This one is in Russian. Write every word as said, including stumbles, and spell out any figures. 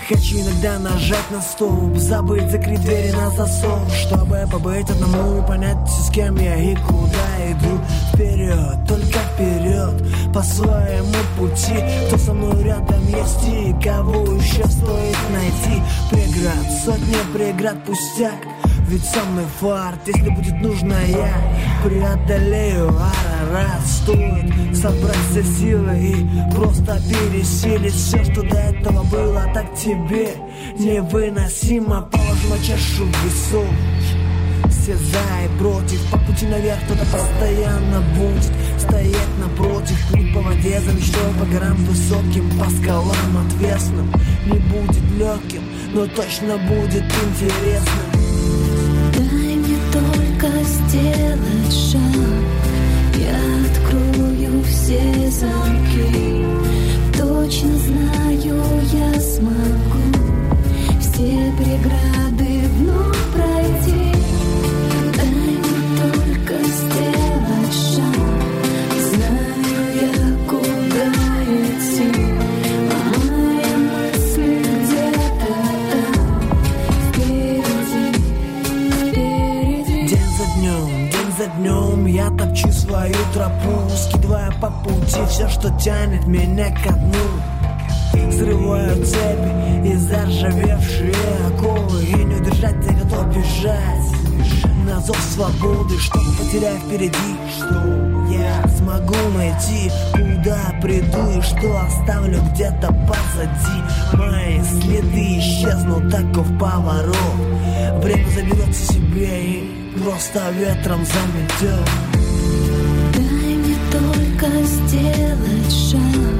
Хочу иногда нажать на стоп, забыть закрыть двери на засов, чтобы побыть одному и понять, с кем я и куда иду. Вперед, только вперед, по своему пути. Кто со мной рядом есть и кого еще стоит найти. Преград, сотни преград, пустяк, ведь со мной фарт. Если будет нужно, я преодолею Арарат. Стоит собрать все силы и просто пересилить все, что до этого было так тебе невыносимо. Положу на чашу весов все за и против. По пути наверх кто-то постоянно будет стоять напротив. Путь по воде за мечтой, по горам высоким, по скалам отвесным. Не будет легким, но точно будет интересным. Дай мне только сделать шаг, я открою все замки. Точно знаю, я смогу все преграды вновь пройти. Дай мне только сделать шаг, знаю я, куда идти. А мои мысли где-то там, впереди, впереди. День за днем, день за днем я топчу свою тропу, скидывая по пути все, что тянет меня ко дну. Срываю цепи и заржавевшие оковы, и не удержать, я готов бежать на зов свободы. Что потеряю впереди, что я смогу найти, куда приду и что оставлю где-то позади. Мои следы исчезнут, таков поворот. Время заберется себе и просто ветром заметет. Дай мне только сделать шаг,